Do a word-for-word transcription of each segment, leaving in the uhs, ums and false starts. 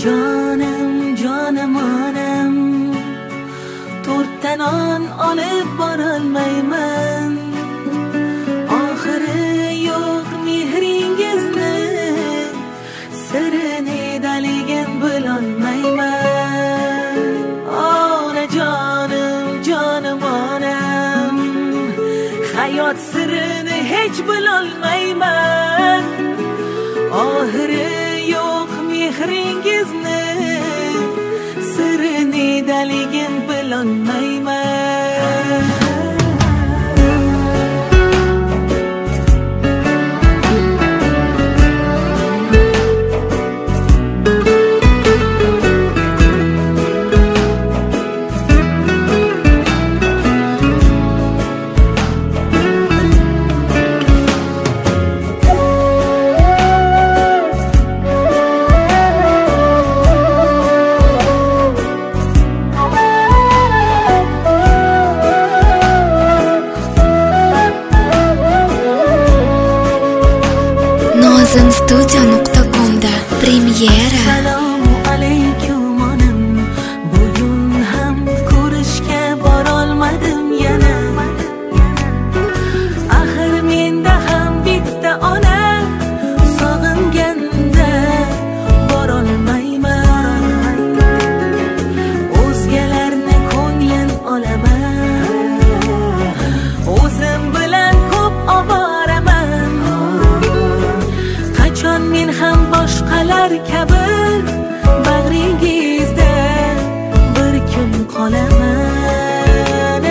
Jonim, jonim onam, to'rtta non olib borolmayman. Oxiri yo'q mehringizni, sirini daligin bilolmayman. Ona jonim, jonim onam, hayot sirini hech bilolmayman. Oxiri yo'q mehringizni, sirini daligin bilolmayman. nozim studio nuqta com da premyera. Assalomu alaykum onam, bugun ham ko'rishga borolmadim yana. Axir menda ham bitta ona, sog'inganda borolmayman. O'zgalarni ko'nglim olaman, o'zim bilan ko'p oboraman. Qachon men ham boshqalar kabi bag'ringizda bir kun qolaman.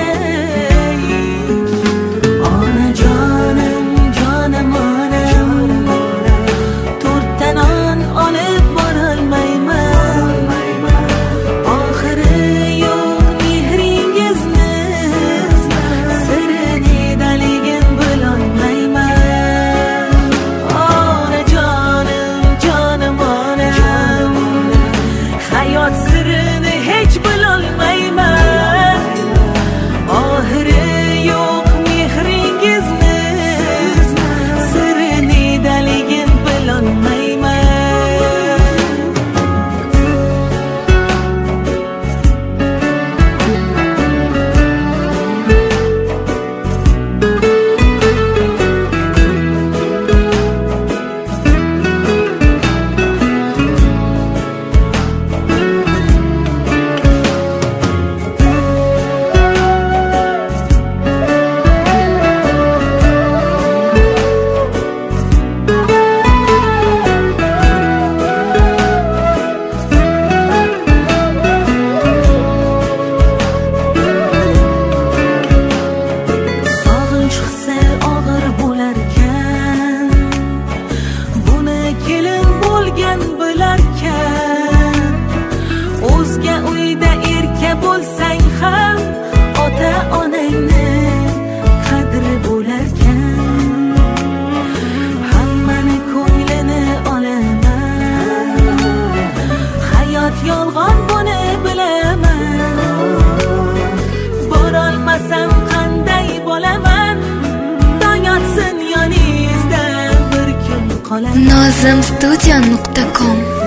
Ona jonim, jonim onam, to'rtta non olib borolmayman. Oxiri yo'q mehringizni, sirini daligin bilolmayman. Ona jonim, jonim onam, hayot sirini hech bilolmayman. Oxiri yo'q mehringizni, sirini daligin bilolmayman. Sog'inch hisi og'ir bo'larkan, buni kelin bo'lgan bilarkan. O'zga uyda erka bo'lsang ham, ota onangni qadri bo'larkan. Hammani ko'nglini olaman, hayot yolg'on buni bilaman. Borolmasam qanday bo'laman, tong otsin yoningizda bir kun qolaman. nozim studio nuqta com